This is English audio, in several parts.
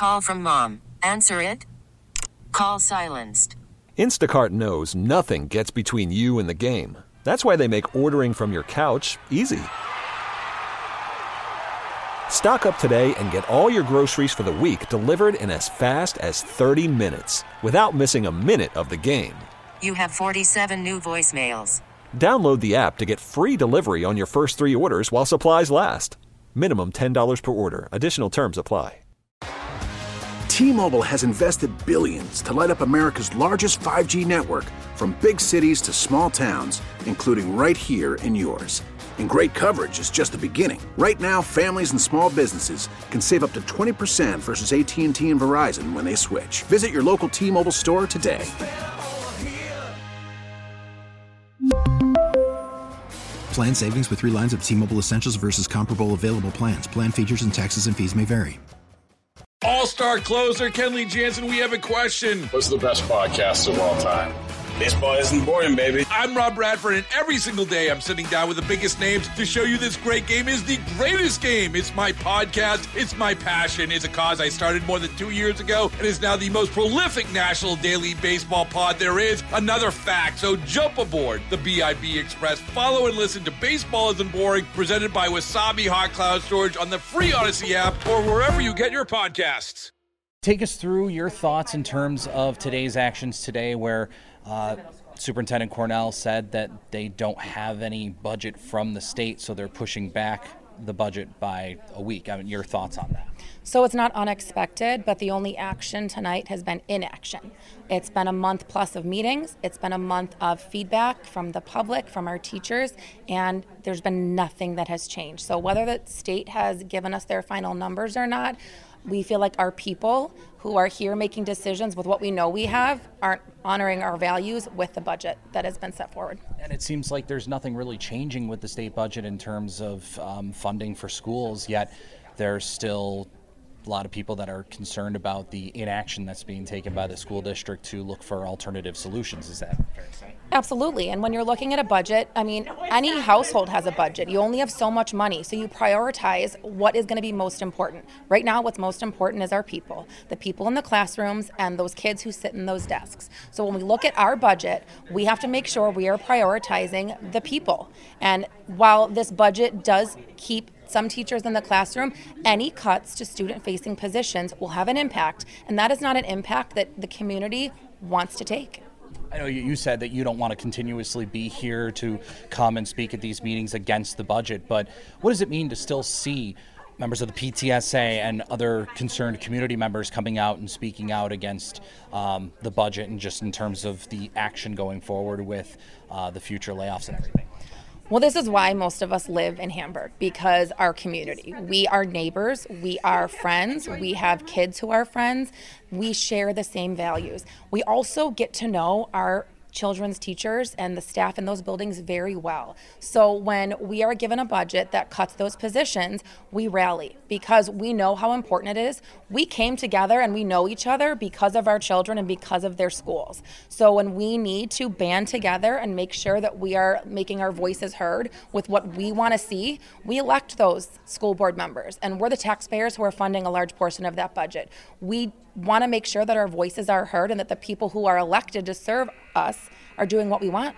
call from mom. Answer it. Call silenced. Instacart knows nothing gets between you and the game. That's why they make ordering from your couch easy. Stock up today and get all your groceries for the week delivered in as fast as 30 minutes without missing a minute of the game. You have 47 new voicemails. Download the app to get free delivery on your first 3 orders while supplies last. Minimum $10 per order. Additional terms apply. T-Mobile has invested billions to light up America's largest 5G network, from big cities to small towns, including right here in yours. And great coverage is just the beginning. Right now, families and small businesses can save up to 20% versus AT&T and Verizon when they switch. Visit your local T-Mobile store today. Plan savings with 3 lines of T-Mobile Essentials versus comparable available plans. Plan features and taxes and fees may vary. All-star closer Kenley Jansen, we have a question. What's the best podcast of all time? Baseball isn't boring, baby. I'm Rob Bradford, and every single day I'm sitting down with the biggest names to show you this great game is the greatest game. It's my podcast. It's my passion. It's a cause I started more than 2 years ago and is now the most prolific national daily baseball pod there is. Another fact. So jump aboard the BIB Express. Follow and listen to Baseball Isn't Boring, presented by Wasabi Hot Cloud Storage on the free Odyssey app or wherever you get your podcasts. Take us through your thoughts in terms of today's actions today, where Superintendent Cornell said that they don't have any budget from the state, so they're pushing back the budget by a week. I mean, your thoughts on that? So it's not unexpected, but the only action tonight has been inaction. It's been a month plus of meetings. It's been a month of feedback from the public, from our teachers, and there's been nothing that has changed. So whether the state has given us their final numbers or not, we feel like our people who are here making decisions with what we know we have aren't honoring our values with the budget that has been set forward. And it seems like there's nothing really changing with the state budget in terms of funding for schools, yet there's still a lot of people that are concerned about the inaction that's being taken by the school district to look for alternative solutions. Is that fair to say? Absolutely. And when you're looking at a budget, I mean, any household has a budget. You only have so much money, so you prioritize what is going to be most important. Right now, what's most important is our people, the people in the classrooms and those kids who sit in those desks. So when we look at our budget, we have to make sure we are prioritizing the people. And while this budget does keep some teachers in the classroom, any cuts to student-facing positions will have an impact, and that is not an impact that the community wants to take. I know you said that you don't want to continuously be here to come and speak at these meetings against the budget, but what does it mean to still see members of the PTSA and other concerned community members coming out and speaking out against the budget, and just in terms of the action going forward with the future layoffs and everything? Well, this is why most of us live in Hamburg, because our community. We are neighbors, we are friends, we have kids who are friends, we share the same values. We also get to know our children's teachers and the staff in those buildings very well. So when we are given a budget that cuts those positions, we rally because we know how important it is. We came together and we know each other because of our children and because of their schools. So when we need to band together and make sure that we are making our voices heard with what we want to see, we elect those school board members, and we're the taxpayers who are funding a large portion of that budget. We want to make sure that our voices are heard and that the people who are elected to serve us are doing what we want.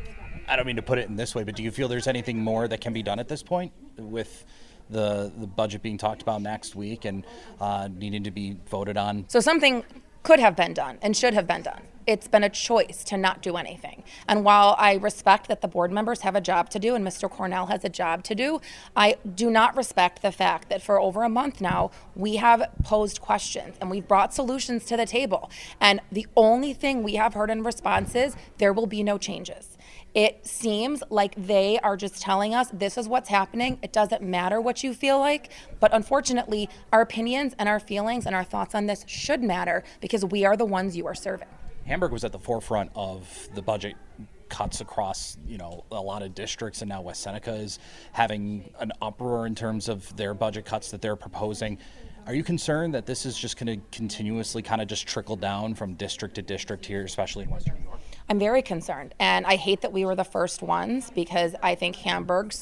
I don't mean to put it in this way, but do you feel there's anything more that can be done at this point with the budget being talked about next week and needing to be voted on? So something could have been done and should have been done. It's been a choice to not do anything. And while I respect that the board members have a job to do and Mr. Cornell has a job to do, I do not respect the fact that for over a month now, we have posed questions and we've brought solutions to the table. And the only thing we have heard in response is there will be no changes. It seems like they are just telling us this is what's happening. It doesn't matter what you feel like. But unfortunately, our opinions and our feelings and our thoughts on this should matter because we are the ones you are serving. Hamburg was at the forefront of the budget cuts across, a lot of districts, and now West Seneca is having an uproar in terms of their budget cuts that they're proposing. Are you concerned that this is just going to continuously kind of just trickle down from district to district here, especially in Western New York? I'm very concerned, and I hate that we were the first ones because I think Hamburg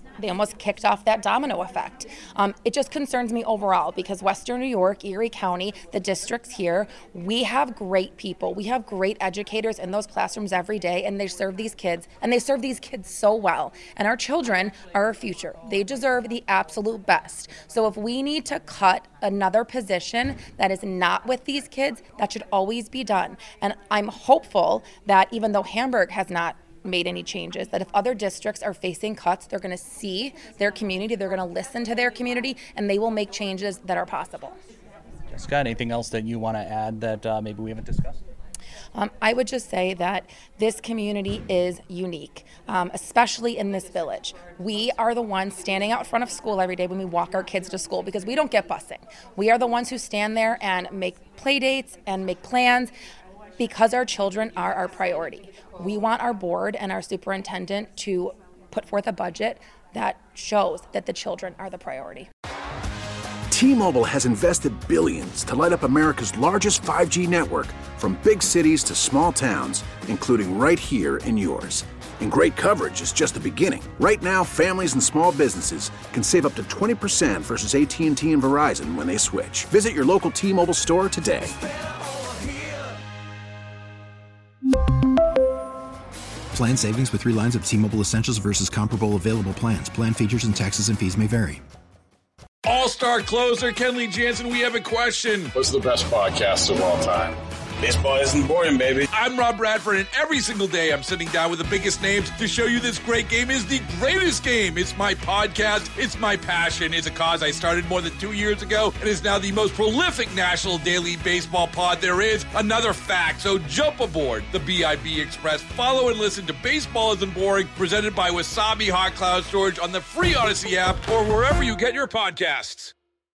they almost kicked off that domino effect. It just concerns me overall because Western New York, Erie County, the districts here, we have great people. We have great educators in those classrooms every day, and they serve these kids, and they serve these kids so well. And our children are our future. They deserve the absolute best. So if we need to cut another position that is not with these kids, that should always be done. And I'm hopeful that even though Hamburg has not made any changes, that if other districts are facing cuts, they're going to see their community, they're going to listen to their community, and they will make changes that are possible. Jessica, anything else that you want to add that maybe we haven't discussed? I would just say that this community is unique, especially in this village. We are the ones standing out front of school every day when we walk our kids to school because we don't get busing. We are the ones who stand there and make play dates and make plans because our children are our priority. We want our board and our superintendent to put forth a budget that shows that the children are the priority. T-Mobile has invested billions to light up America's largest 5G network, from big cities to small towns, including right here in yours. And great coverage is just the beginning. Right now, families and small businesses can save up to 20% versus AT&T and Verizon when they switch. Visit your local T-Mobile store today. Plan savings with 3 lines of T-Mobile Essentials versus comparable available plans. Plan features and taxes and fees may vary. All-star closer Kenley Jansen, we have a question. What's the best podcast of all time? Baseball isn't boring, baby. I'm Rob Bradford, and every single day I'm sitting down with the biggest names to show you this great game is the greatest game. It's my podcast. It's my passion. It's a cause I started more than 2 years ago and is now the most prolific national daily baseball pod there is. Another fact, so jump aboard the BIB Express. Follow and listen to Baseball Isn't Boring, presented by Wasabi Hot Cloud Storage on the free Odyssey app or wherever you get your podcasts.